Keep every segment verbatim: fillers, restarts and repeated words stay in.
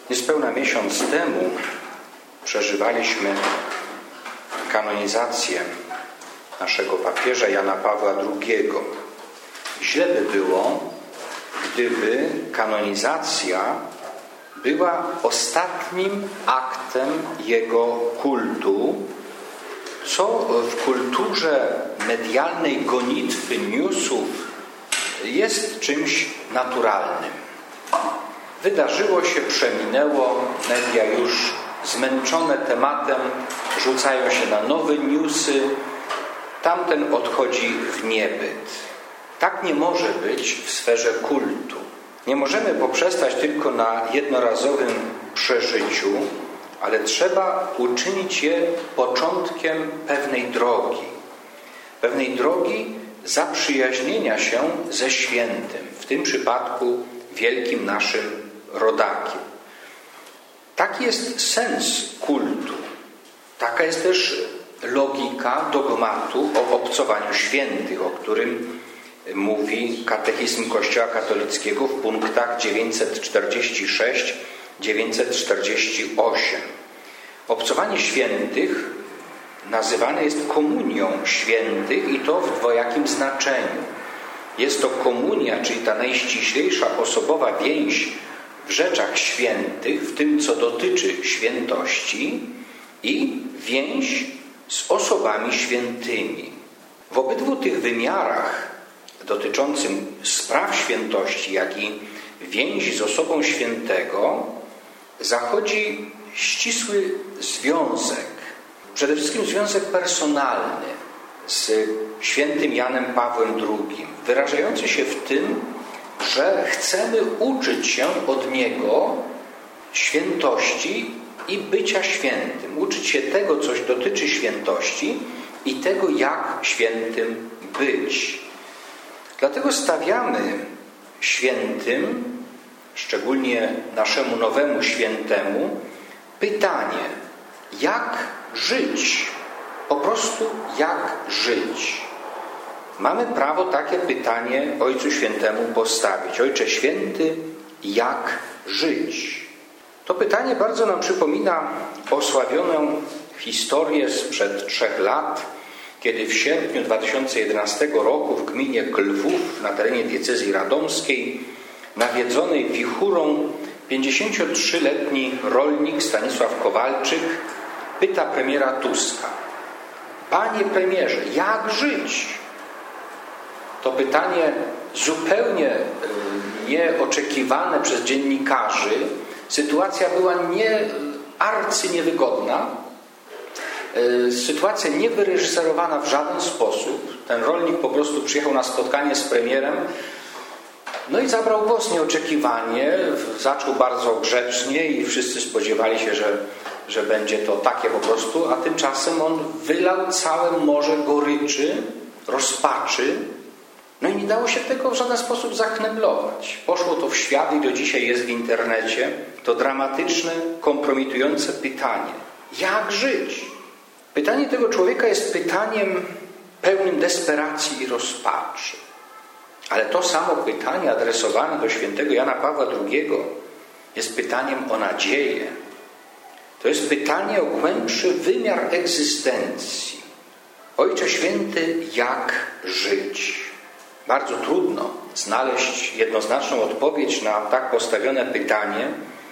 Niespełna miesiąc temu przeżywaliśmy kanonizację naszego papieża Jana Pawła drugiego. Źle by było, gdyby kanonizacja była ostatnim aktem jego kultu, co w kulturze medialnej gonitwy newsów jest czymś naturalnym. Wydarzyło się, przeminęło, media już zmęczone tematem rzucają się na nowe newsy, tamten odchodzi w niebyt. Tak nie może być w sferze kultu. Nie możemy poprzestać tylko na jednorazowym przeżyciu, ale trzeba uczynić je początkiem pewnej drogi. Pewnej drogi zaprzyjaźnienia się ze świętym, w tym przypadku wielkim naszym rodakiem. Taki jest sens kultu. Taka jest też logika dogmatu o obcowaniu świętych, o którym mówi Katechizm Kościoła Katolickiego w punktach dziewięćset czterdzieści sześć do dziewięćset czterdzieści osiem. Obcowanie świętych nazywane jest komunią świętych i to w dwojakim znaczeniu. Jest to komunia, czyli ta najściślejsza osobowa więź w rzeczach świętych, w tym co dotyczy świętości, i więź z osobami świętymi. W obydwu tych wymiarach dotyczącym spraw świętości, jak i więzi z osobą świętego zachodzi ścisły związek. Przede wszystkim związek personalny z świętym Janem Pawłem drugim, wyrażający się w tym, że chcemy uczyć się od niego świętości i bycia świętym. Uczyć się tego, coś dotyczy świętości i tego, jak świętym być. Dlatego stawiamy świętym, szczególnie naszemu nowemu świętemu, pytanie, jak żyć? Po prostu jak żyć? Mamy prawo takie pytanie Ojcu Świętemu postawić. Ojcze Święty, jak żyć? To pytanie bardzo nam przypomina osławioną historię sprzed trzech lat, kiedy w sierpniu dwa tysiące jedenastego roku w gminie Klwów na terenie diecezji radomskiej, nawiedzonej wichurą, pięćdziesięciotrzyletni rolnik Stanisław Kowalczyk pyta premiera Tuska: Panie premierze, jak żyć? To pytanie zupełnie nieoczekiwane przez dziennikarzy. Sytuacja była nie, arcyniewygodna. Sytuacja niewyreżyserowana w żaden sposób. Ten rolnik po prostu przyjechał na spotkanie z premierem, no i zabrał głos nieoczekiwanie, zaczął bardzo grzecznie i wszyscy spodziewali się, że, że będzie to takie po prostu, a tymczasem on wylał całe morze goryczy, rozpaczy, no i nie dało się tego w żaden sposób zakneblować. Poszło to w świat i do dzisiaj jest w internecie. To dramatyczne, kompromitujące pytanie. Jak żyć? Pytanie tego człowieka jest pytaniem pełnym desperacji i rozpaczy. Ale to samo pytanie adresowane do świętego Jana Pawła drugiego jest pytaniem o nadzieję. To jest pytanie o głębszy wymiar egzystencji. Ojcze Święty, jak żyć? Bardzo trudno znaleźć jednoznaczną odpowiedź na tak postawione pytanie,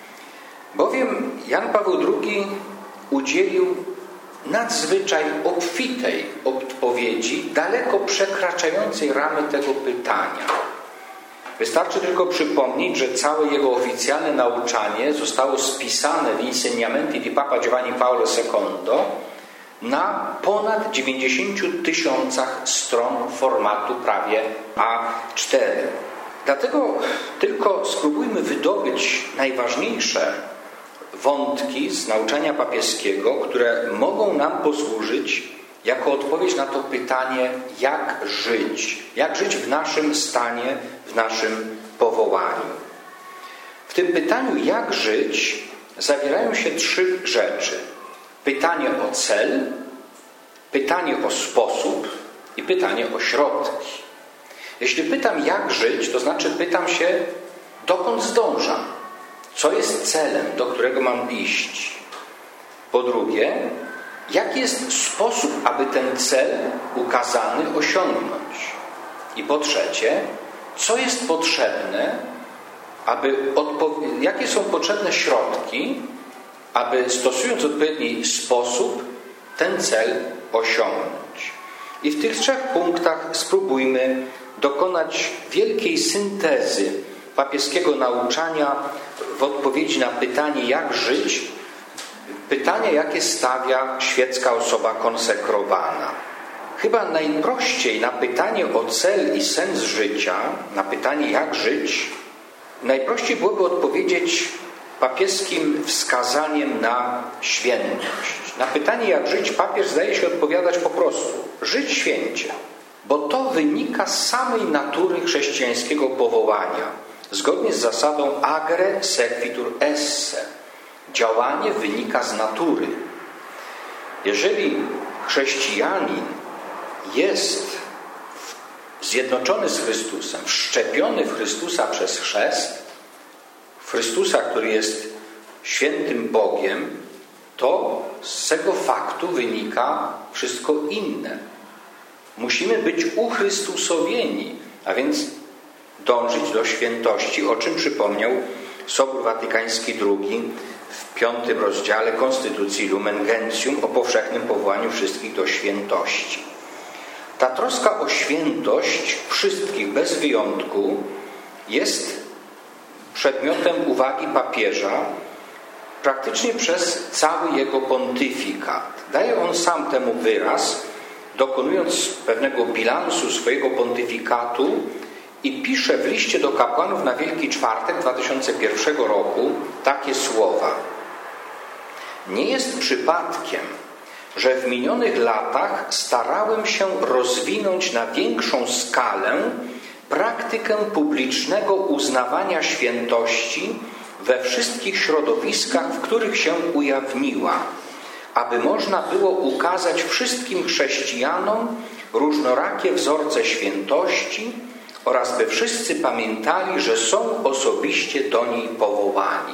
bowiem Jan Paweł drugi udzielił nadzwyczaj obfitej odpowiedzi, daleko przekraczającej ramy tego pytania. Wystarczy tylko przypomnieć, że całe jego oficjalne nauczanie zostało spisane w Insegnamenti di Papa Giovanni Paolo secondo na ponad dziewięćdziesięciu tysiącach stron formatu prawie A cztery. Dlatego tylko spróbujmy wydobyć najważniejsze wątki z nauczania papieskiego, które mogą nam posłużyć jako odpowiedź na to pytanie, jak żyć, jak żyć w naszym stanie, w naszym powołaniu. W tym pytaniu, jak żyć, zawierają się trzy rzeczy. Pytanie o cel, pytanie o sposób i pytanie o środki. Jeśli pytam, jak żyć, to znaczy pytam się, dokąd zdążam, co jest celem, do którego mam iść. Po drugie, jaki jest sposób, aby ten cel ukazany osiągnąć. I po trzecie, co jest potrzebne, aby odpo- jakie są potrzebne środki, aby stosując odpowiedni sposób ten cel osiągnąć. I w tych trzech punktach spróbujmy dokonać wielkiej syntezy papieskiego nauczania w odpowiedzi na pytanie, jak żyć, pytanie, jakie stawia świecka osoba konsekrowana. Chyba najprościej na pytanie o cel i sens życia, na pytanie, jak żyć, najprościej byłoby odpowiedzieć papieskim wskazaniem na świętość. Na pytanie, jak żyć, papież zdaje się odpowiadać po prostu: żyć święcie, bo to wynika z samej natury chrześcijańskiego powołania, zgodnie z zasadą agere sequitur esse. Działanie wynika z natury. Jeżeli chrześcijanin jest zjednoczony z Chrystusem, wszczepiony w Chrystusa przez chrzest, w Chrystusa, który jest świętym Bogiem, to z tego faktu wynika wszystko inne. Musimy być uchrystusowieni, a więc dążyć do świętości, o czym przypomniał Sobór Watykański drugi w piątym rozdziale Konstytucji Lumen Gentium o powszechnym powołaniu wszystkich do świętości. Ta troska o świętość wszystkich bez wyjątku jest przedmiotem uwagi papieża praktycznie przez cały jego pontyfikat. Daje on sam temu wyraz, dokonując pewnego bilansu swojego pontyfikatu, i pisze w liście do kapłanów na Wielki Czwartek dwa tysiące pierwszego roku takie słowa: nie jest przypadkiem, że w minionych latach starałem się rozwinąć na większą skalę praktykę publicznego uznawania świętości we wszystkich środowiskach, w których się ujawniła, aby można było ukazać wszystkim chrześcijanom różnorakie wzorce świętości oraz by wszyscy pamiętali, że są osobiście do niej powołani.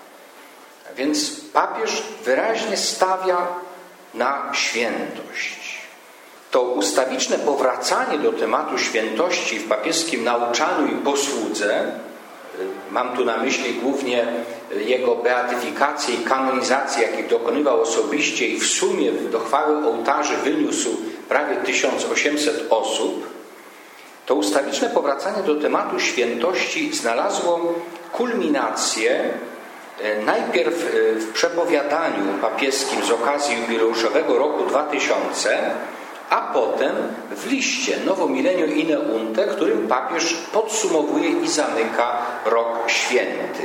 Więc papież wyraźnie stawia na świętość. To ustawiczne powracanie do tematu świętości w papieskim nauczaniu i posłudze, mam tu na myśli głównie jego beatyfikację i kanonizację, jakich dokonywał osobiście i w sumie do chwały ołtarzy wyniósł prawie tysiąc osiemset osób, to ustawiczne powracanie do tematu świętości znalazło kulminację najpierw w przepowiadaniu papieskim z okazji jubileuszowego roku dwa tysiące, a potem w liście Novomillennium Ineunte, którym papież podsumowuje i zamyka rok święty.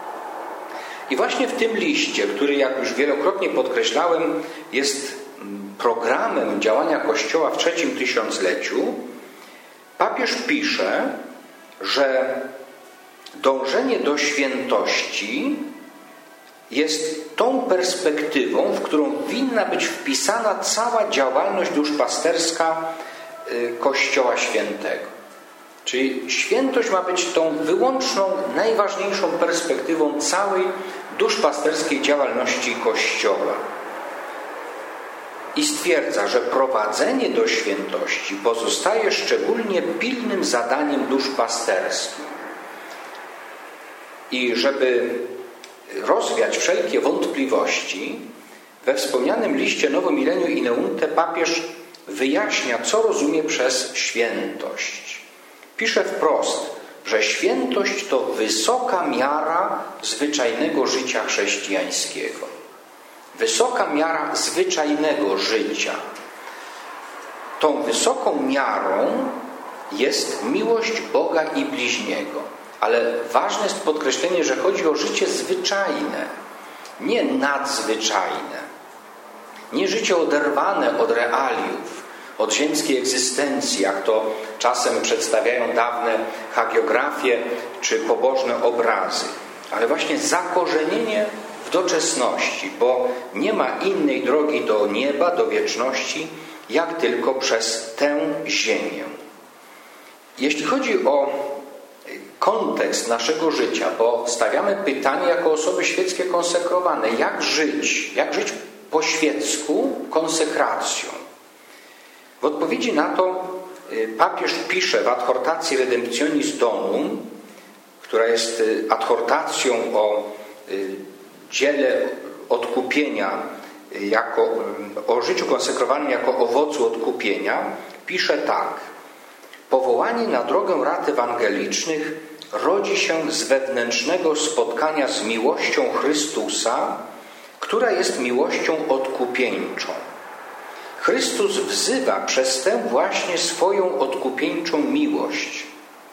I właśnie w tym liście, który, jak już wielokrotnie podkreślałem, jest programem działania Kościoła w trzecim tysiącleciu, papież pisze, że dążenie do świętości jest tą perspektywą, w którą winna być wpisana cała działalność duszpasterska Kościoła Świętego. Czyli świętość ma być tą wyłączną, najważniejszą perspektywą całej duszpasterskiej działalności Kościoła. I stwierdza, że prowadzenie do świętości pozostaje szczególnie pilnym zadaniem duszpasterskim. I żeby rozwiać wszelkie wątpliwości, we wspomnianym liście Novomillennium Ineunte papież wyjaśnia, co rozumie przez świętość. Pisze wprost, że świętość to wysoka miara zwyczajnego życia chrześcijańskiego. Wysoka miara zwyczajnego życia. Tą wysoką miarą jest miłość Boga i bliźniego. Ale ważne jest podkreślenie, że chodzi o życie zwyczajne, nie nadzwyczajne. Nie życie oderwane od realiów, od ziemskiej egzystencji, jak to czasem przedstawiają dawne hagiografie czy pobożne obrazy. Ale właśnie zakorzenienie w doczesności, bo nie ma innej drogi do nieba, do wieczności, jak tylko przez tę ziemię. Jeśli chodzi o kontekst naszego życia, bo stawiamy pytanie jako osoby świeckie konsekrowane, jak żyć, jak żyć po świecku konsekracją. W odpowiedzi na to papież pisze w Adhortacji Redemptionis Donum, która jest adhortacją o dziele odkupienia, jako, o życiu konsekrowanym jako owocu odkupienia, pisze tak. Powołanie na drogę rad ewangelicznych rodzi się z wewnętrznego spotkania z miłością Chrystusa, która jest miłością odkupieńczą. Chrystus wzywa przez tę właśnie swoją odkupieńczą miłość.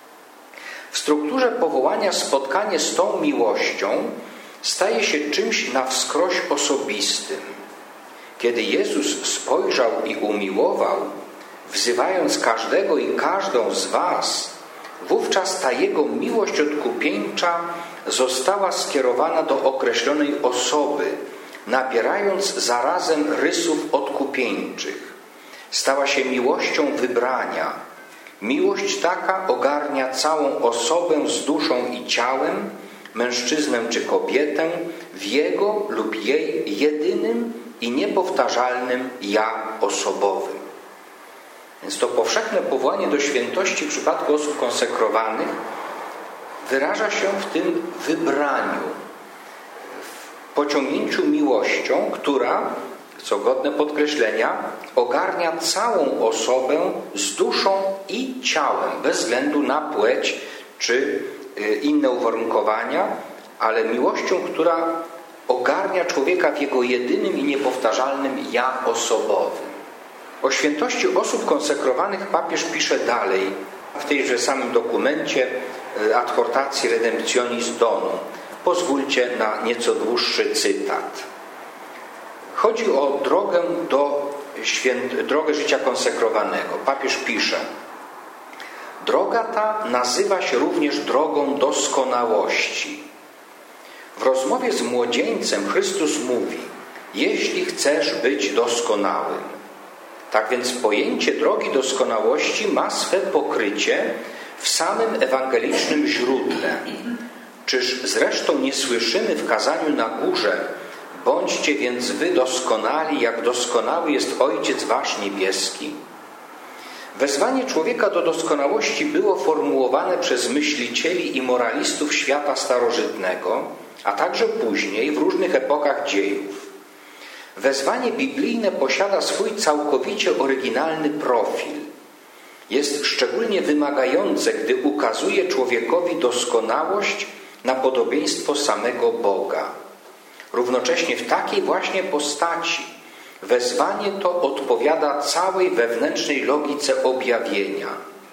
W strukturze powołania spotkanie z tą miłością staje się czymś na wskroś osobistym. Kiedy Jezus spojrzał i umiłował, wzywając każdego i każdą z was, wówczas ta Jego miłość odkupieńcza została skierowana do określonej osoby, nabierając zarazem rysów odkupieńczych. Stała się miłością wybrania. Miłość taka ogarnia całą osobę z duszą i ciałem, mężczyznę czy kobietę, w jego lub jej jedynym i niepowtarzalnym ja osobowym. Więc to powszechne powołanie do świętości w przypadku osób konsekrowanych wyraża się w tym wybraniu, w pociągnięciu miłością, która, co godne podkreślenia, ogarnia całą osobę z duszą i ciałem, bez względu na płeć czy inne uwarunkowania, ale miłością, która ogarnia człowieka w jego jedynym i niepowtarzalnym ja osobowym. O świętości osób konsekrowanych papież pisze dalej w tejże samym dokumencie Adhortacji Redemptionis Donum. Pozwólcie na nieco dłuższy cytat. Chodzi o drogę, do święt... drogę życia konsekrowanego. Papież pisze: droga ta nazywa się również drogą doskonałości. W rozmowie z młodzieńcem Chrystus mówi: jeśli chcesz być doskonałym. Tak więc pojęcie drogi doskonałości ma swe pokrycie w samym ewangelicznym źródle. Czyż zresztą nie słyszymy w kazaniu na górze: bądźcie więc wy doskonali, jak doskonały jest Ojciec wasz niebieski? Wezwanie człowieka do doskonałości było formułowane przez myślicieli i moralistów świata starożytnego, a także później w różnych epokach dziejów. Wezwanie biblijne posiada swój całkowicie oryginalny profil. Jest szczególnie wymagające, gdy ukazuje człowiekowi doskonałość na podobieństwo samego Boga. Równocześnie w takiej właśnie postaci wezwanie to odpowiada całej wewnętrznej logice objawienia,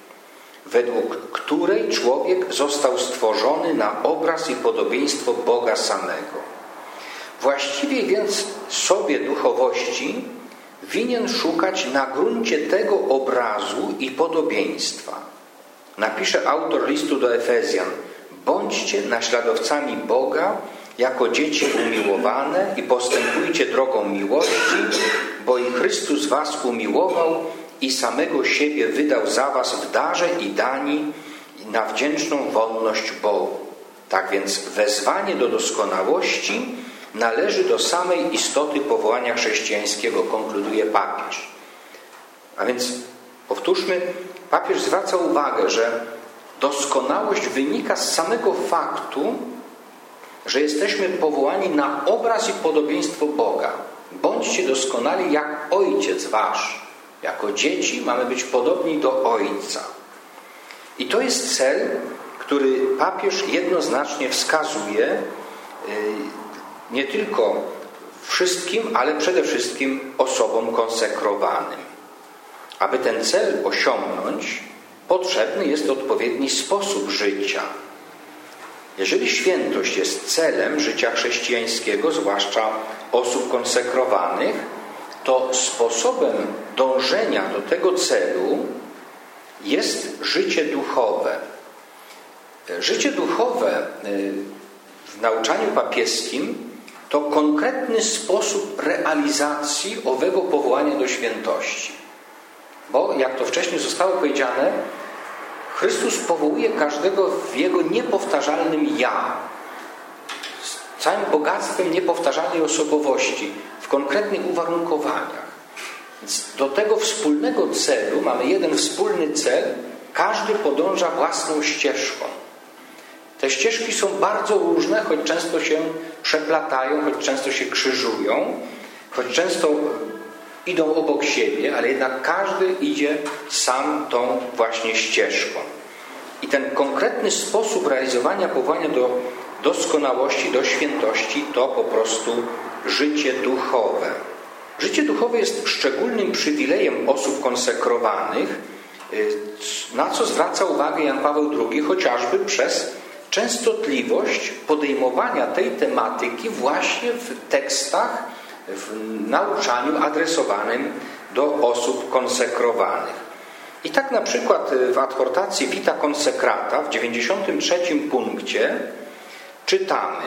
według której człowiek został stworzony na obraz i podobieństwo Boga samego. Właściwie więc sobie duchowości winien szukać na gruncie tego obrazu i podobieństwa. Napisze autor listu do Efezjan: bądźcie naśladowcami Boga jako dzieci umiłowane i postępujcie drogą miłości, bo i Chrystus was umiłował i samego siebie wydał za was w darze i dani na wdzięczną wolność Bogu. Tak więc wezwanie do doskonałości należy do samej istoty powołania chrześcijańskiego, konkluduje papież. A więc powtórzmy, papież zwraca uwagę, że doskonałość wynika z samego faktu, że jesteśmy powołani na obraz i podobieństwo Boga. Bądźcie doskonali jak Ojciec wasz. Jako dzieci mamy być podobni do Ojca. I to jest cel, który papież jednoznacznie wskazuje nie tylko wszystkim, ale przede wszystkim osobom konsekrowanym. Aby ten cel osiągnąć, potrzebny jest odpowiedni sposób życia. Jeżeli świętość jest celem życia chrześcijańskiego, zwłaszcza osób konsekrowanych, to sposobem dążenia do tego celu jest życie duchowe. Życie duchowe w nauczaniu papieskim to konkretny sposób realizacji owego powołania do świętości. Bo, jak to wcześniej zostało powiedziane, Chrystus powołuje każdego w Jego niepowtarzalnym ja, z całym bogactwem niepowtarzalnej osobowości, w konkretnych uwarunkowaniach. Więc do tego wspólnego celu mamy jeden wspólny cel, każdy podąża własną ścieżką. Te ścieżki są bardzo różne, choć często się przeplatają, choć często się krzyżują, choć często idą obok siebie, ale jednak każdy idzie sam tą właśnie ścieżką. I ten konkretny sposób realizowania powołania do doskonałości, do świętości to po prostu życie duchowe. Życie duchowe jest szczególnym przywilejem osób konsekrowanych, na co zwraca uwagę Jan Paweł drugi, chociażby przez częstotliwość podejmowania tej tematyki właśnie w tekstach, w nauczaniu adresowanym do osób konsekrowanych. I tak na przykład w adhortacji Vita Consecrata w dziewięćdziesiątym trzecim punkcie czytamy: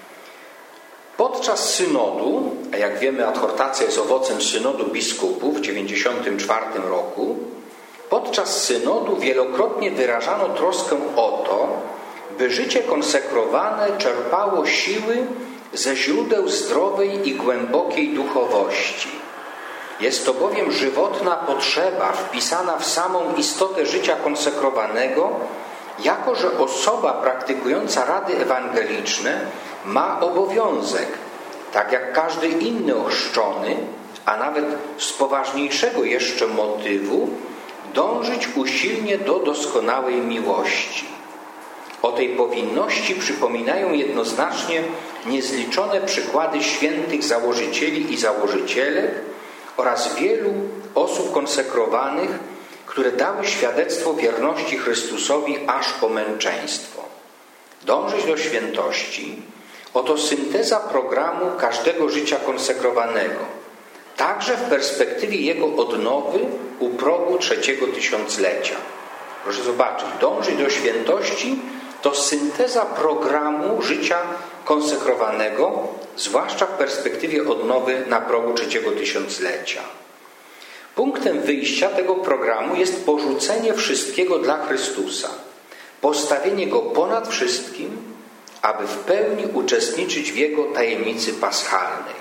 podczas synodu, a jak wiemy adhortacja jest owocem synodu biskupów w dziewięćdziesiątym czwartym roku, podczas synodu wielokrotnie wyrażano troskę o to, by życie konsekrowane czerpało siły ze źródeł zdrowej i głębokiej duchowości. Jest to bowiem żywotna potrzeba wpisana w samą istotę życia konsekrowanego, jako że osoba praktykująca rady ewangeliczne ma obowiązek, tak jak każdy inny ochrzczony, a nawet z poważniejszego jeszcze motywu, dążyć usilnie do doskonałej miłości. O tej powinności przypominają jednoznacznie niezliczone przykłady świętych założycieli i założycielek oraz wielu osób konsekrowanych, które dały świadectwo wierności Chrystusowi aż po męczeństwo. Dążyć do świętości – oto synteza programu każdego życia konsekrowanego, także w perspektywie jego odnowy u progu trzeciego tysiąclecia. Proszę zobaczyć, dążyć do świętości to synteza programu życia konsekrowanego, zwłaszcza w perspektywie odnowy na progu trzeciego tysiąclecia. Punktem wyjścia tego programu jest porzucenie wszystkiego dla Chrystusa, postawienie Go ponad wszystkim, aby w pełni uczestniczyć w Jego tajemnicy paschalnej.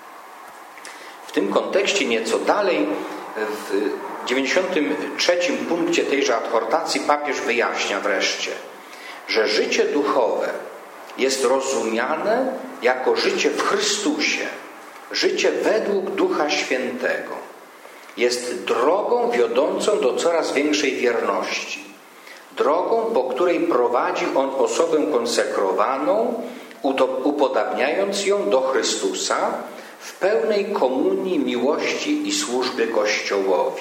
W tym kontekście nieco dalej, w dziewięćdziesiątym trzecim punkcie tejże adhortacji papież wyjaśnia wreszcie, że życie duchowe jest rozumiane jako życie w Chrystusie, życie według Ducha Świętego. Jest drogą wiodącą do coraz większej wierności. Drogą, po której prowadzi On osobę konsekrowaną, upodabniając ją do Chrystusa w pełnej komunii miłości i służby Kościołowi.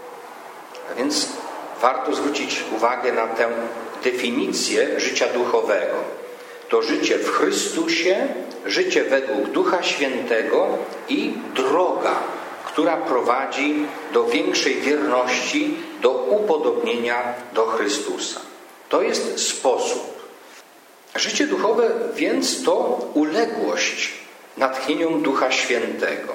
A więc warto zwrócić uwagę na tę definicję życia duchowego. To życie w Chrystusie, życie według Ducha Świętego i droga, która prowadzi do większej wierności, do upodobnienia do Chrystusa. To jest sposób. Życie duchowe więc to uległość natchnieniom Ducha Świętego.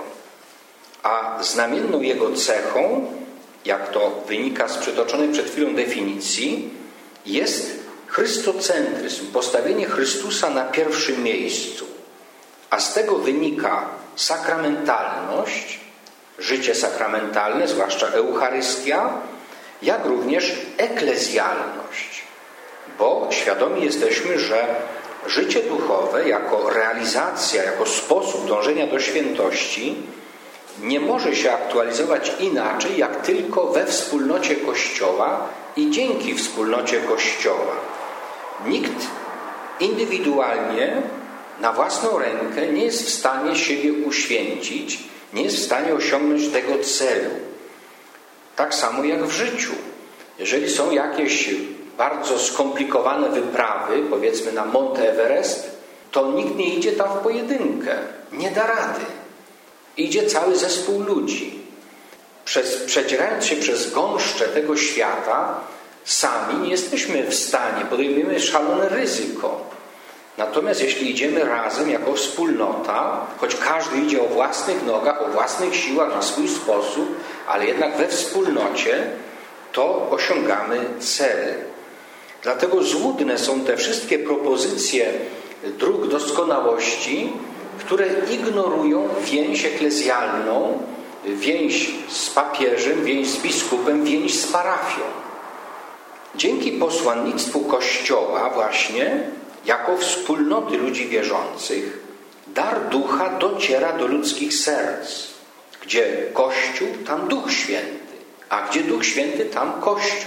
A znamienną jego cechą, jak to wynika z przytoczonej przed chwilą definicji, jest chrystocentryzm, postawienie Chrystusa na pierwszym miejscu. A z tego wynika sakramentalność, życie sakramentalne, zwłaszcza Eucharystia, jak również eklezjalność. Bo świadomi jesteśmy, że życie duchowe jako realizacja, jako sposób dążenia do świętości nie może się aktualizować inaczej, jak tylko we wspólnocie Kościoła i dzięki wspólnocie Kościoła. Nikt indywidualnie, na własną rękę nie jest w stanie siebie uświęcić, nie jest w stanie osiągnąć tego celu. Tak samo jak w życiu. Jeżeli są jakieś bardzo skomplikowane wyprawy, powiedzmy na Monte Everest, to nikt nie idzie tam w pojedynkę. Nie da rady. Idzie cały zespół ludzi. Przez, przedzierając się przez gąszcze tego świata, sami nie jesteśmy w stanie, podejmujemy szalone ryzyko. Natomiast jeśli idziemy razem jako wspólnota, choć każdy idzie o własnych nogach, o własnych siłach, na swój sposób, ale jednak we wspólnocie, to osiągamy cel. Dlatego złudne są te wszystkie propozycje dróg doskonałości, które ignorują więź eklezjalną, więź z papieżem, więź z biskupem, więź z parafią. Dzięki posłannictwu Kościoła właśnie, jako wspólnoty ludzi wierzących, dar ducha dociera do ludzkich serc. Gdzie Kościół, tam Duch Święty, a gdzie Duch Święty, tam Kościół.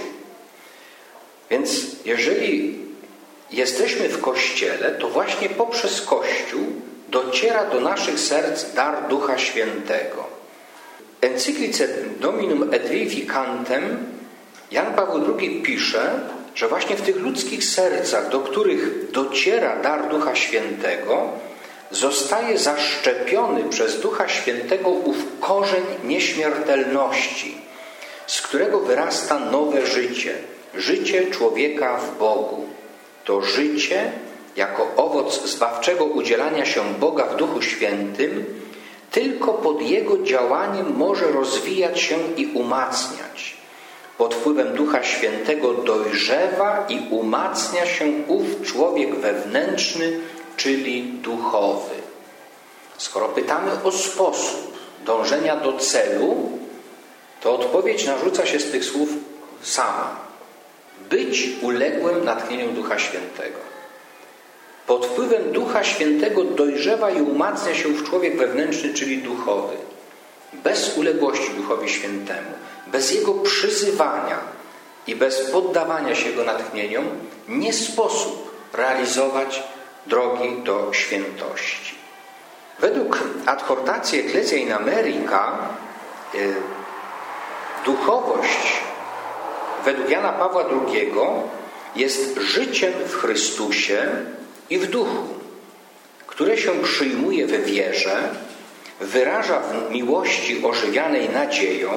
Więc jeżeli jesteśmy w Kościele, to właśnie poprzez Kościół dociera do naszych serc dar Ducha Świętego. W encyklice Dominum et Vivificantem Jan Paweł drugi pisze, że właśnie w tych ludzkich sercach, do których dociera dar Ducha Świętego, zostaje zaszczepiony przez Ducha Świętego ów korzeń nieśmiertelności, z którego wyrasta nowe życie, życie człowieka w Bogu. To życie, jako owoc zbawczego udzielania się Boga w Duchu Świętym, tylko pod Jego działaniem może rozwijać się i umacniać. Pod wpływem Ducha Świętego dojrzewa i umacnia się ów człowiek wewnętrzny, czyli duchowy. Skoro pytamy o sposób dążenia do celu, to odpowiedź narzuca się z tych słów sama. Być uległym natchnieniu Ducha Świętego. Pod wpływem Ducha Świętego dojrzewa i umacnia się w człowiek wewnętrzny, czyli duchowy. Bez uległości Duchowi Świętemu, bez Jego przyzywania i bez poddawania się Jego natchnieniom nie sposób realizować drogi do świętości. Według adhortacji Ecclesia in America yy, duchowość według Jana Pawła drugiego jest życiem w Chrystusie i w duchu, które się przyjmuje w wierze, wyraża w miłości ożywianej nadzieją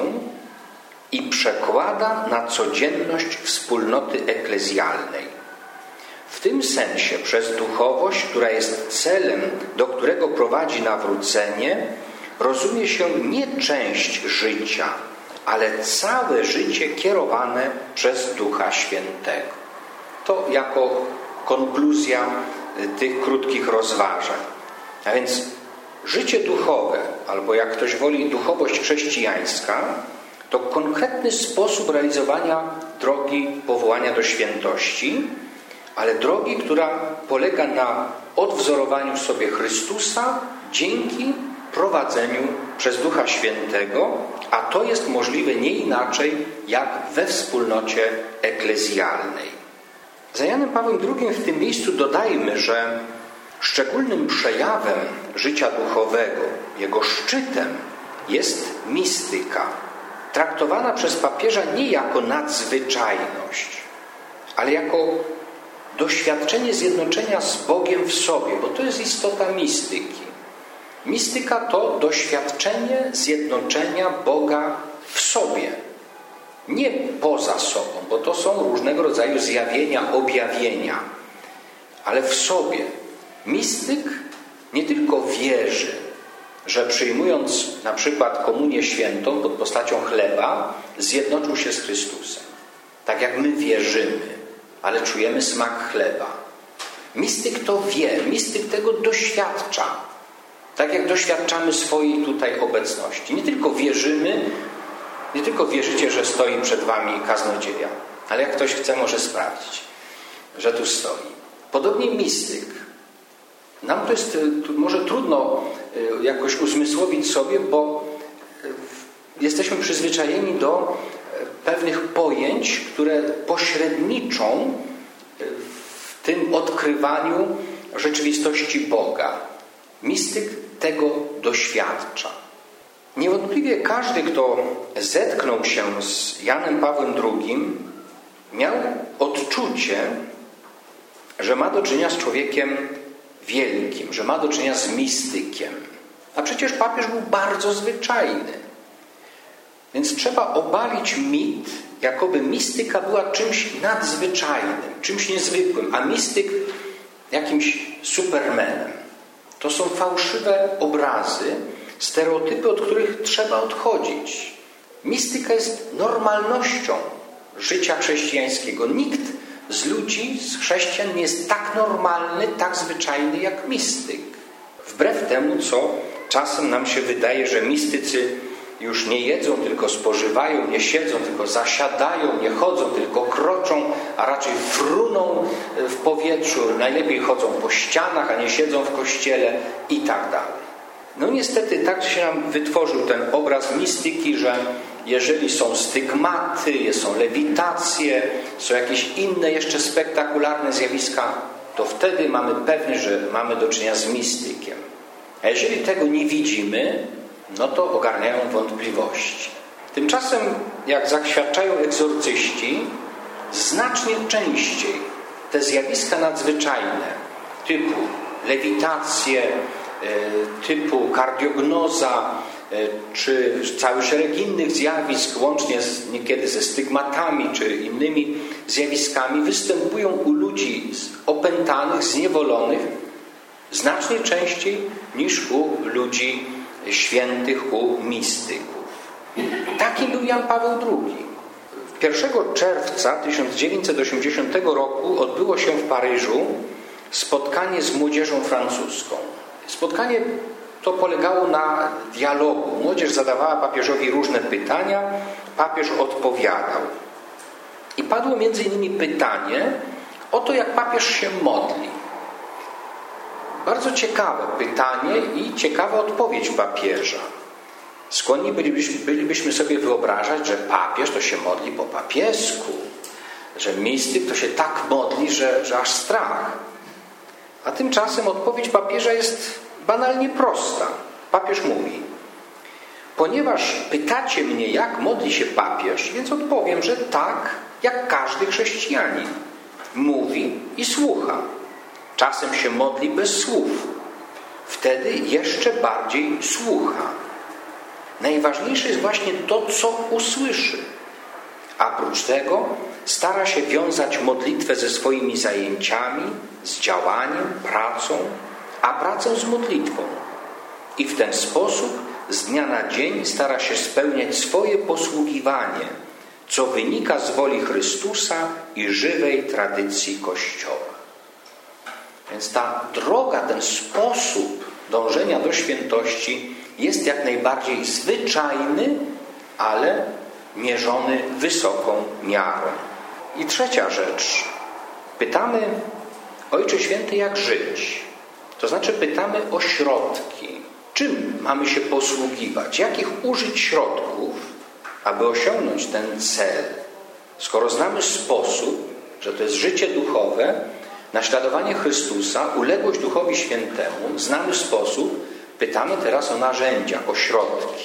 i przekłada na codzienność wspólnoty eklezjalnej. W tym sensie przez duchowość, która jest celem, do którego prowadzi nawrócenie, rozumie się nie część życia, ale całe życie kierowane przez Ducha Świętego. To jako konkluzja tych krótkich rozważań. A więc życie duchowe, albo jak ktoś woli duchowość chrześcijańska, to konkretny sposób realizowania drogi powołania do świętości, ale drogi, która polega na odwzorowaniu sobie Chrystusa dzięki prowadzeniu przez Ducha Świętego, a to jest możliwe nie inaczej jak we wspólnocie eklezjalnej. Za Janem Pawłem drugim w tym miejscu dodajmy, że szczególnym przejawem życia duchowego, jego szczytem jest mistyka, traktowana przez papieża nie jako nadzwyczajność, ale jako doświadczenie zjednoczenia z Bogiem w sobie, bo to jest istota mistyki. Mistyka to doświadczenie zjednoczenia Boga w sobie, nie poza sobą, bo to są różnego rodzaju zjawienia, objawienia, ale w sobie. Mistyk nie tylko wierzy, że przyjmując na przykład komunię świętą pod postacią chleba, zjednoczył się z Chrystusem. Tak jak my wierzymy, ale czujemy smak chleba. Mistyk to wie, mistyk tego doświadcza. Tak jak doświadczamy swojej tutaj obecności. Nie tylko wierzymy, nie tylko wierzycie, że stoi przed wami kaznodzieja, ale jak ktoś chce, może sprawdzić, że tu stoi. Podobnie mistyk. Nam to jest może trudno jakoś uzmysłowić sobie, bo jesteśmy przyzwyczajeni do pewnych pojęć, które pośredniczą w tym odkrywaniu rzeczywistości Boga. Mistyk tego doświadcza. Niewątpliwie każdy, kto zetknął się z Janem Pawłem drugim, miał odczucie, że ma do czynienia z człowiekiem wielkim, że ma do czynienia z mistykiem. A przecież papież był bardzo zwyczajny. Więc trzeba obalić mit, jakoby mistyka była czymś nadzwyczajnym, czymś niezwykłym, a mistyk jakimś supermanem. To są fałszywe obrazy, stereotypy, od których trzeba odchodzić. Mistyka jest normalnością życia chrześcijańskiego. Nikt z ludzi, z chrześcijan nie jest tak normalny, tak zwyczajny jak mistyk. Wbrew temu, co czasem nam się wydaje, że mistycy już nie jedzą, tylko spożywają, nie siedzą, tylko zasiadają, nie chodzą, tylko kroczą, a raczej fruną w powietrzu. Najlepiej chodzą po ścianach, a nie siedzą w kościele i tak dalej. No niestety tak się nam wytworzył ten obraz mistyki, że jeżeli są stygmaty, są lewitacje, są jakieś inne jeszcze spektakularne zjawiska, to wtedy mamy pewność, że mamy do czynienia z mistykiem. A jeżeli tego nie widzimy, no to ogarniają wątpliwości. Tymczasem, jak zaświadczają egzorcyści, znacznie częściej te zjawiska nadzwyczajne typu lewitacje, typu kardiognoza, czy cały szereg innych zjawisk, łącznie z, niekiedy ze stygmatami, czy innymi zjawiskami, występują u ludzi opętanych, zniewolonych znacznie częściej niż u ludzi świętych, u mistyków. Taki był Jan Paweł drugi. pierwszego czerwca tysiąc dziewięćset osiemdziesiątego roku odbyło się w Paryżu spotkanie z młodzieżą francuską. Spotkanie to polegało na dialogu. Młodzież zadawała papieżowi różne pytania, papież odpowiadał. I padło między innymi pytanie o to, jak papież się modli. Bardzo ciekawe pytanie i ciekawa odpowiedź papieża. Skłonni bylibyśmy, bylibyśmy sobie wyobrażać, że papież to się modli po papiesku, że mistyk to się tak modli, że, że aż strach. A tymczasem odpowiedź papieża jest banalnie prosta. Papież mówi: ponieważ pytacie mnie, jak modli się papież, więc odpowiem, że tak, jak każdy chrześcijanin. Mówi i słucha. Czasem się modli bez słów. Wtedy jeszcze bardziej słucha. Najważniejsze jest właśnie to, co usłyszy. A oprócz tego stara się wiązać modlitwę ze swoimi zajęciami, z działaniem, pracą, a pracę z modlitwą. I w ten sposób z dnia na dzień stara się spełniać swoje posługiwanie, co wynika z woli Chrystusa i żywej tradycji Kościoła. Więc ta droga, ten sposób dążenia do świętości jest jak najbardziej zwyczajny, ale mierzony wysoką miarą. I trzecia rzecz. Pytamy, Ojcze Święty, jak żyć? To znaczy pytamy o środki. Czym mamy się posługiwać? Jakich użyć środków, aby osiągnąć ten cel? Skoro znamy sposób, że to jest życie duchowe, naśladowanie Chrystusa, uległość Duchowi Świętemu, znamy sposób, pytamy teraz o narzędzia, o środki.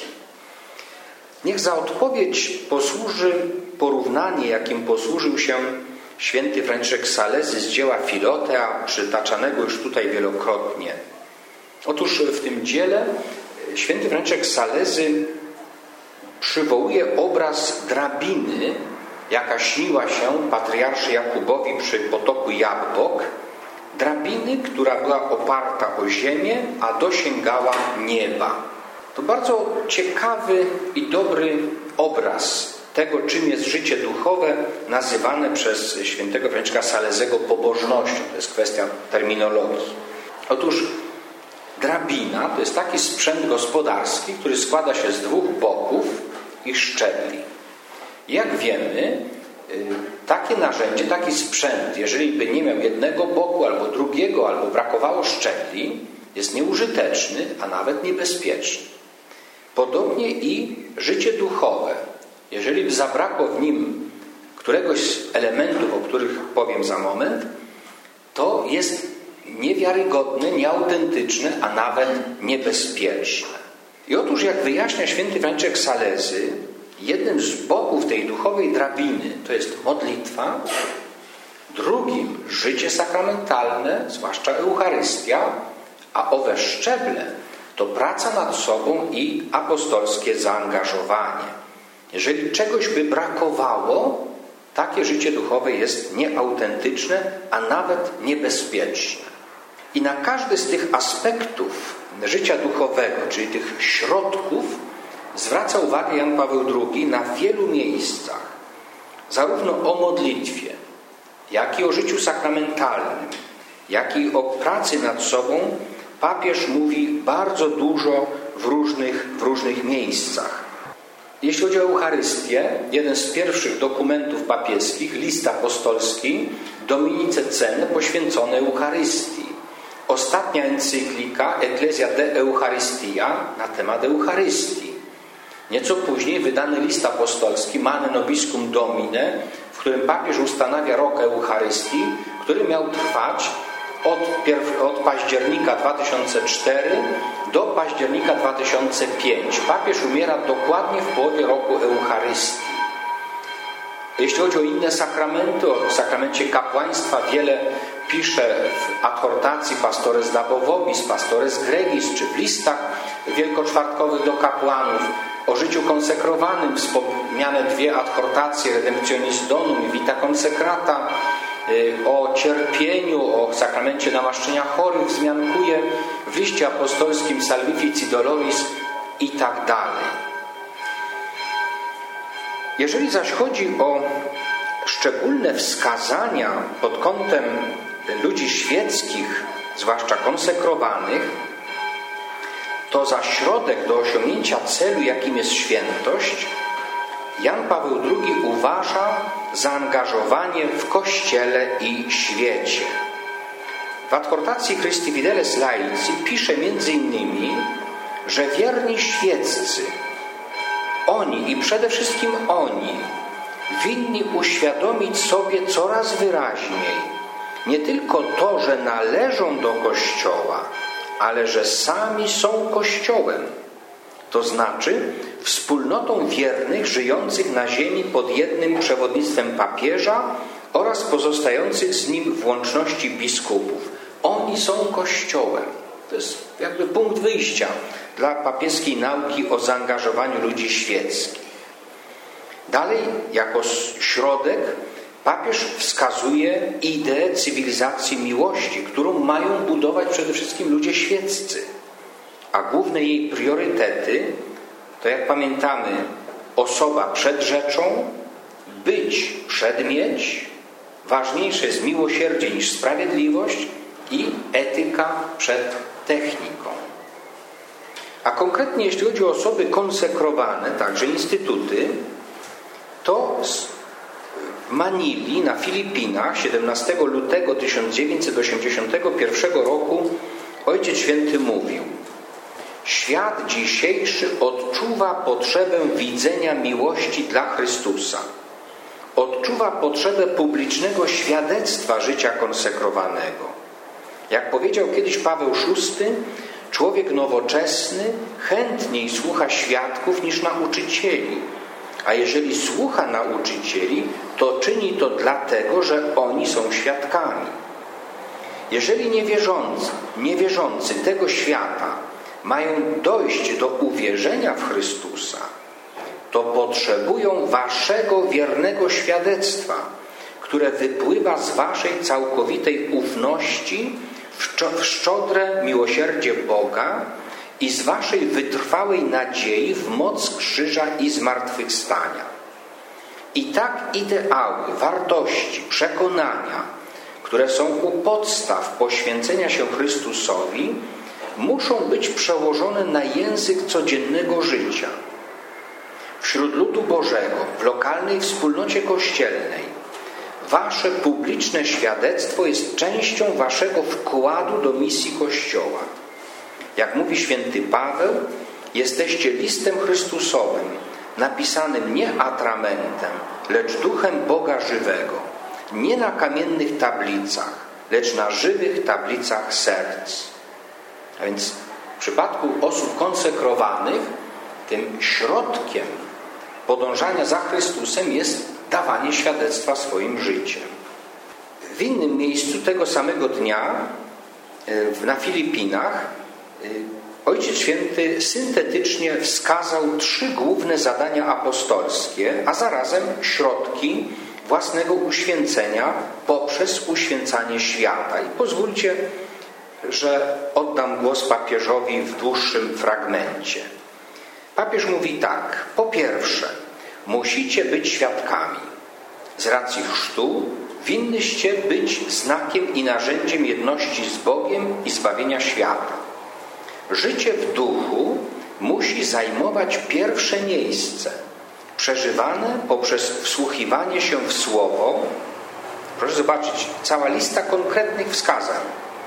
Niech za odpowiedź posłuży porównanie, jakim posłużył się święty Franciszek Salezy z dzieła Filotea, przytaczanego już tutaj wielokrotnie. Otóż w tym dziele święty Franciszek Salezy przywołuje obraz drabiny, jaka śniła się patriarszy Jakubowi przy potoku Jabbok, drabiny, która była oparta o ziemię, a dosięgała nieba. To bardzo ciekawy i dobry obraz tego, czym jest życie duchowe, nazywane przez świętego Franciszka Salezego pobożnością. To jest kwestia terminologii. Otóż drabina to jest taki sprzęt gospodarski, który składa się z dwóch boków i szczebli. Jak wiemy, takie narzędzie, taki sprzęt, jeżeli by nie miał jednego boku albo drugiego, albo brakowało szczebli, jest nieużyteczny, a nawet niebezpieczny. Podobnie i życie duchowe. Jeżeli by zabrakło w nim któregoś z elementów, o których powiem za moment, to jest niewiarygodne, nieautentyczne, a nawet niebezpieczne. I otóż, jak wyjaśnia święty Franciszek Salezy, jednym z boków tej duchowej drabiny to jest modlitwa, drugim życie sakramentalne, zwłaszcza Eucharystia, a owe szczeble to praca nad sobą i apostolskie zaangażowanie. Jeżeli czegoś by brakowało, takie życie duchowe jest nieautentyczne, a nawet niebezpieczne. I na każdy z tych aspektów życia duchowego, czyli tych środków, zwraca uwagę Jan Paweł drugi na wielu miejscach. Zarówno o modlitwie, jak i o życiu sakramentalnym, jak i o pracy nad sobą papież mówi bardzo dużo w różnych, w różnych miejscach. Jeśli chodzi o Eucharystię, jeden z pierwszych dokumentów papieskich, list apostolski Dominice Cene, poświęcony Eucharystii. Ostatnia encyklika Ecclesia de Eucharistia na temat Eucharystii. Nieco później wydany list apostolski Mane Nobiscum Domine, w którym papież ustanawia rok Eucharystii, który miał trwać od, od października dwa tysiące czwartego do października dwa tysiące piątego. Papież umiera dokładnie w połowie roku Eucharystii. Jeśli chodzi o inne sakramenty, o sakramencie kapłaństwa wiele pisze w adhortacji Pastores Dabo Vobis, Pastores Gregis, czy w listach wielkoczwartkowych do kapłanów. O życiu konsekrowanym wspomniane dwie adhortacje Redemptionis Donum i Vita Consecrata. O cierpieniu, o sakramencie namaszczenia chorych wzmiankuje w liście apostolskim Salvifici Doloris i tak dalej. Jeżeli zaś chodzi o szczególne wskazania pod kątem ludzi świeckich, zwłaszcza konsekrowanych, to za środek do osiągnięcia celu, jakim jest świętość, Jan Paweł drugi uważa zaangażowanie w Kościele i świecie. W adhortacji Christi Fideles Laici pisze między innymi, że wierni świeccy, oni i przede wszystkim oni, winni uświadomić sobie coraz wyraźniej nie tylko to, że należą do Kościoła, ale że sami są Kościołem. To znaczy wspólnotą wiernych żyjących na ziemi pod jednym przewodnictwem papieża oraz pozostających z nim w łączności biskupów. Oni są Kościołem. To jest jakby punkt wyjścia dla papieskiej nauki o zaangażowaniu ludzi świeckich. Dalej, jako środek, papież wskazuje ideę cywilizacji miłości, którą mają budować przede wszystkim ludzie świeccy. A główne jej priorytety to, jak pamiętamy, osoba przed rzeczą, być przed mieć, ważniejsze jest miłosierdzie niż sprawiedliwość i etyka przed techniką. A konkretnie jeśli chodzi o osoby konsekrowane, także instytuty, to w Manili na Filipinach siedemnastego lutego tysiąc dziewięćset osiemdziesiątego pierwszego roku Ojciec Święty mówił: świat dzisiejszy odczuwa potrzebę widzenia miłości dla Chrystusa. Odczuwa potrzebę publicznego świadectwa życia konsekrowanego. Jak powiedział kiedyś Paweł szósty, człowiek nowoczesny chętniej słucha świadków niż nauczycieli. A jeżeli słucha nauczycieli, to czyni to dlatego, że oni są świadkami. Jeżeli niewierzący, niewierzący tego świata mają dojść do uwierzenia w Chrystusa, to potrzebują waszego wiernego świadectwa, które wypływa z waszej całkowitej ufności w szczodre miłosierdzie Boga i z waszej wytrwałej nadziei w moc krzyża i zmartwychwstania. I tak ideały, wartości, przekonania, które są u podstaw poświęcenia się Chrystusowi, muszą być przełożone na język codziennego życia. Wśród ludu Bożego, w lokalnej wspólnocie kościelnej, wasze publiczne świadectwo jest częścią waszego wkładu do misji Kościoła. Jak mówi święty Paweł, jesteście listem Chrystusowym, napisanym nie atramentem, lecz duchem Boga żywego, nie na kamiennych tablicach, lecz na żywych tablicach serc. A więc w przypadku osób konsekrowanych tym środkiem podążania za Chrystusem jest dawanie świadectwa swoim życiem. W innym miejscu tego samego dnia na Filipinach Ojciec Święty syntetycznie wskazał trzy główne zadania apostolskie, a zarazem środki własnego uświęcenia poprzez uświęcanie świata. I pozwólcie, że oddam głos papieżowi w dłuższym fragmencie. Papież mówi tak: po pierwsze, musicie być świadkami z racji chrztu, winnyście być znakiem i narzędziem jedności z Bogiem i zbawienia świata. Życie w duchu musi zajmować pierwsze miejsce, przeżywane poprzez wsłuchiwanie się w Słowo. Proszę zobaczyć, cała lista konkretnych wskazań.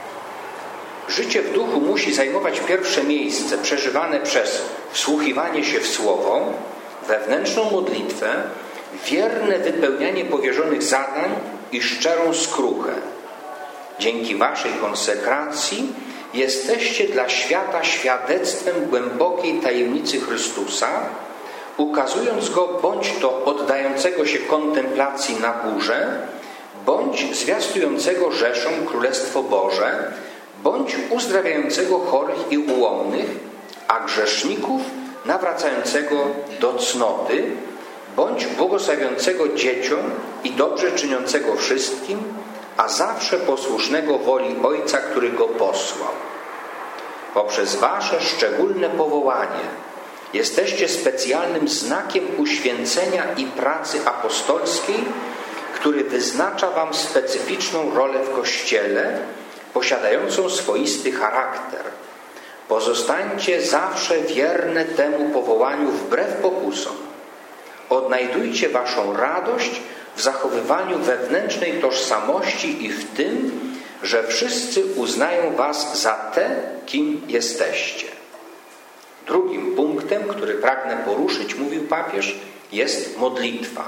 Życie w duchu musi zajmować pierwsze miejsce, przeżywane przez wsłuchiwanie się w Słowo, wewnętrzną modlitwę, wierne wypełnianie powierzonych zadań i szczerą skruchę. Dzięki waszej konsekracji jesteście dla świata świadectwem głębokiej tajemnicy Chrystusa, ukazując Go bądź to oddającego się kontemplacji na górze, bądź zwiastującego rzeszom Królestwo Boże, bądź uzdrawiającego chorych i ułomnych, a grzeszników nawracającego do cnoty, bądź błogosławiącego dzieciom i dobrze czyniącego wszystkim, a zawsze posłusznego woli Ojca, który Go posłał. Poprzez wasze szczególne powołanie jesteście specjalnym znakiem uświęcenia i pracy apostolskiej, który wyznacza wam specyficzną rolę w Kościele, posiadającą swoisty charakter. Pozostańcie zawsze wierne temu powołaniu wbrew pokusom. Odnajdujcie waszą radość w zachowywaniu wewnętrznej tożsamości i w tym, że wszyscy uznają was za te, kim jesteście. Drugim punktem, który pragnę poruszyć, mówił papież, jest modlitwa.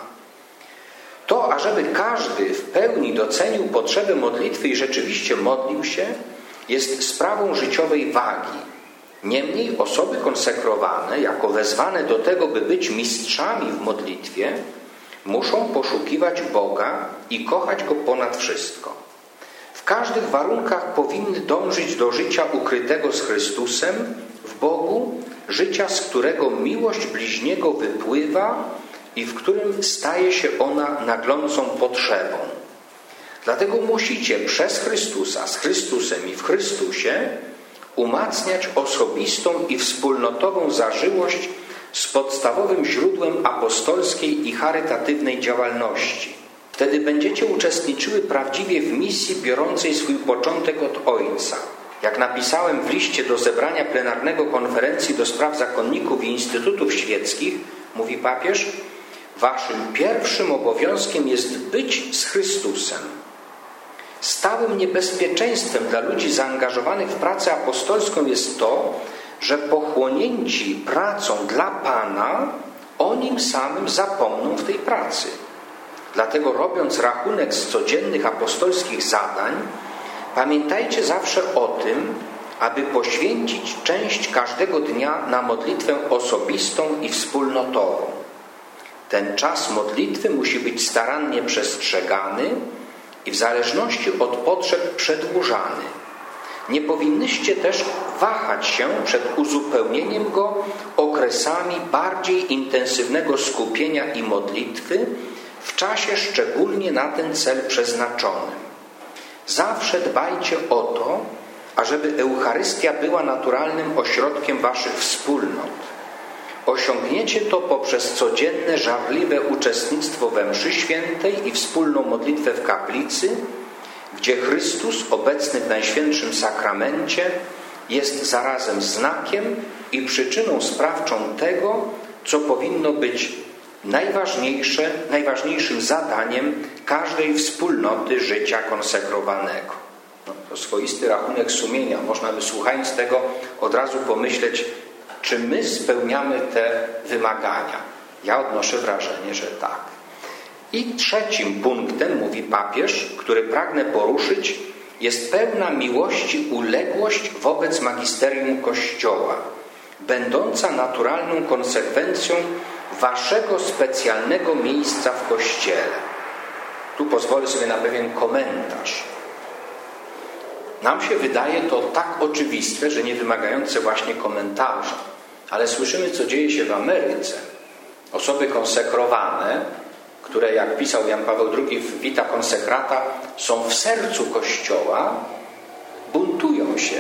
To, ażeby każdy w pełni docenił potrzebę modlitwy i rzeczywiście modlił się, jest sprawą życiowej wagi. Niemniej osoby konsekrowane, jako wezwane do tego, by być mistrzami w modlitwie, muszą poszukiwać Boga i kochać Go ponad wszystko. W każdych warunkach powinny dążyć do życia ukrytego z Chrystusem w Bogu, życia, z którego miłość bliźniego wypływa i w którym staje się ona naglącą potrzebą. Dlatego musicie przez Chrystusa, z Chrystusem i w Chrystusie umacniać osobistą i wspólnotową zażyłość z podstawowym źródłem apostolskiej i charytatywnej działalności. Wtedy będziecie uczestniczyły prawdziwie w misji biorącej swój początek od Ojca. Jak napisałem w liście do zebrania plenarnego konferencji do spraw zakonników i instytutów świeckich, mówi papież, waszym pierwszym obowiązkiem jest być z Chrystusem. Stałym niebezpieczeństwem dla ludzi zaangażowanych w pracę apostolską jest to, że pochłonięci pracą dla Pana, o Nim samym zapomną w tej pracy. Dlatego robiąc rachunek z codziennych apostolskich zadań, pamiętajcie zawsze o tym, aby poświęcić część każdego dnia na modlitwę osobistą i wspólnotową. Ten czas modlitwy musi być starannie przestrzegany i w zależności od potrzeb przedłużany. Nie powinnyście też wahać się przed uzupełnieniem go okresami bardziej intensywnego skupienia i modlitwy w czasie szczególnie na ten cel przeznaczonym. Zawsze dbajcie o to, ażeby Eucharystia była naturalnym ośrodkiem waszych wspólnot. Osiągniecie to poprzez codzienne, żarliwe uczestnictwo we mszy świętej i wspólną modlitwę w kaplicy, gdzie Chrystus, obecny w Najświętszym Sakramencie, jest zarazem znakiem i przyczyną sprawczą tego, co powinno być najważniejsze, najważniejszym zadaniem każdej wspólnoty życia konsekrowanego. No, to swoisty rachunek sumienia. Można by, słuchając tego, od razu pomyśleć, czy my spełniamy te wymagania. Ja odnoszę wrażenie, że tak. I trzecim punktem, mówi papież, który pragnę poruszyć, jest pełna miłości uległość wobec magisterium Kościoła, będąca naturalną konsekwencją waszego specjalnego miejsca w Kościele. Tu pozwolę sobie na pewien komentarz. Nam się wydaje to tak oczywiste, że nie wymagające właśnie komentarza. Ale słyszymy, co dzieje się w Ameryce. Osoby konsekrowane, które, jak pisał Jan Paweł drugi w Vita Consecrata, są w sercu Kościoła, buntują się.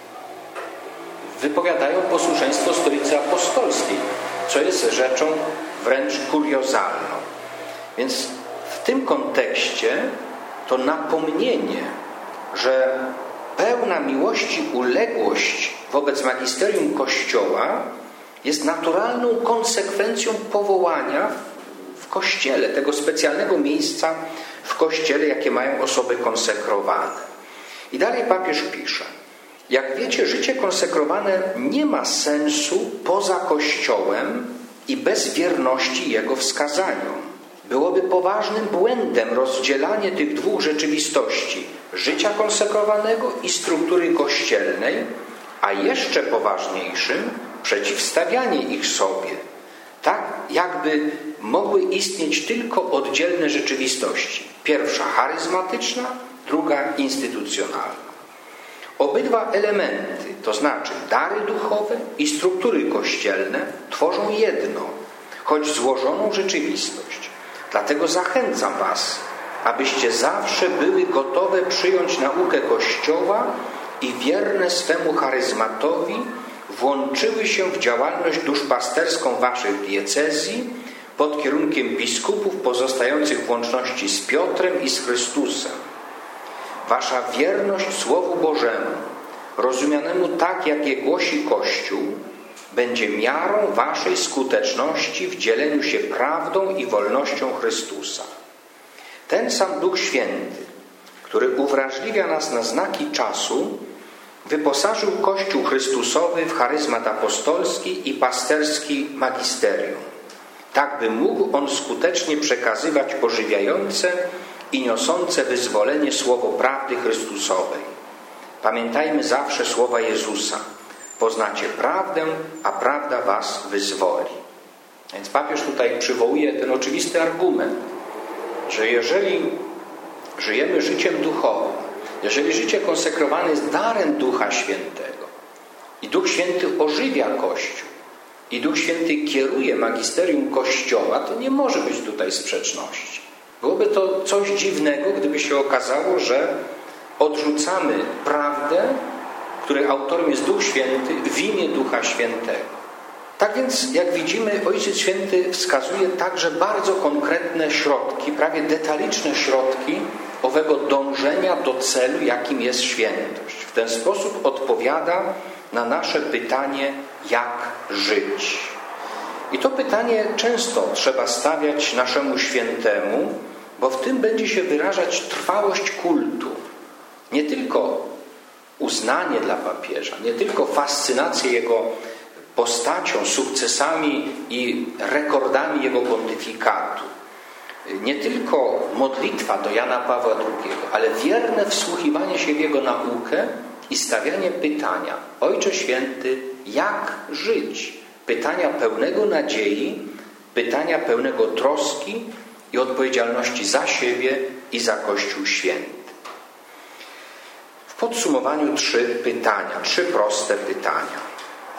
Wypowiadają posłuszeństwo Stolicy Apostolskiej, co jest rzeczą wręcz kuriozalną. Więc w tym kontekście to napomnienie, że pełna miłości uległość wobec magisterium Kościoła jest naturalną konsekwencją powołania w Kościele, tego specjalnego miejsca w Kościele, jakie mają osoby konsekrowane. I dalej papież pisze: jak wiecie, życie konsekrowane nie ma sensu poza Kościołem i bez wierności Jego wskazaniom. Byłoby poważnym błędem rozdzielanie tych dwóch rzeczywistości, życia konsekrowanego i struktury kościelnej, a jeszcze poważniejszym przeciwstawianie ich sobie, tak jakby mogły istnieć tylko oddzielne rzeczywistości. Pierwsza charyzmatyczna, druga instytucjonalna. Obydwa elementy, to znaczy dary duchowe i struktury kościelne, tworzą jedno, choć złożoną rzeczywistość. Dlatego zachęcam was, abyście zawsze były gotowe przyjąć naukę Kościoła i wierne swemu charyzmatowi włączyły się w działalność duszpasterską waszych diecezji pod kierunkiem biskupów pozostających w łączności z Piotrem i z Chrystusem. Wasza wierność Słowu Bożemu, rozumianemu tak, jak je głosi Kościół, będzie miarą waszej skuteczności w dzieleniu się prawdą i wolnością Chrystusa. Ten sam Duch Święty, który uwrażliwia nas na znaki czasu, wyposażył Kościół Chrystusowy w charyzmat apostolski i pasterski magisterium, tak by mógł on skutecznie przekazywać pożywiające i niosące wyzwolenie słowo prawdy Chrystusowej. Pamiętajmy zawsze słowa Jezusa: poznacie prawdę, a prawda was wyzwoli. Więc papież tutaj przywołuje ten oczywisty argument, że jeżeli żyjemy życiem duchowym, jeżeli życie konsekrowane jest darem Ducha Świętego i Duch Święty ożywia Kościół i Duch Święty kieruje magisterium Kościoła, to nie może być tutaj sprzeczności. Byłoby to coś dziwnego, gdyby się okazało, że odrzucamy prawdę, której autorem jest Duch Święty, w imię Ducha Świętego. Tak więc, jak widzimy, Ojciec Święty wskazuje także bardzo konkretne środki, prawie detaliczne środki owego dążenia do celu, jakim jest świętość. W ten sposób odpowiada na nasze pytanie, jak żyć. I to pytanie często trzeba stawiać naszemu świętemu, bo w tym będzie się wyrażać trwałość kultu. Nie tylko uznanie dla papieża, nie tylko fascynację jego postacią, sukcesami i rekordami jego pontyfikatu, nie tylko modlitwa do Jana Pawła drugiego, ale wierne wsłuchiwanie się w jego naukę i stawianie pytania: Ojcze Święty, jak żyć? Pytania pełnego nadziei, pytania pełnego troski i odpowiedzialności za siebie i za Kościół Święty. W podsumowaniu trzy pytania, trzy proste pytania.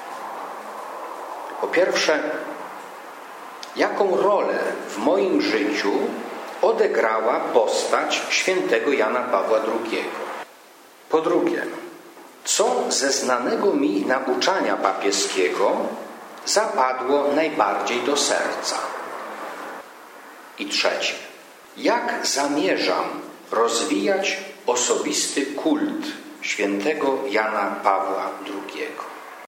Po pierwsze, jaką rolę w moim życiu odegrała postać świętego Jana Pawła drugiego? Po drugie, co ze znanego mi nauczania papieskiego zapadło najbardziej do serca? I trzecie, jak zamierzam rozwijać osobisty kult świętego Jana Pawła drugiego?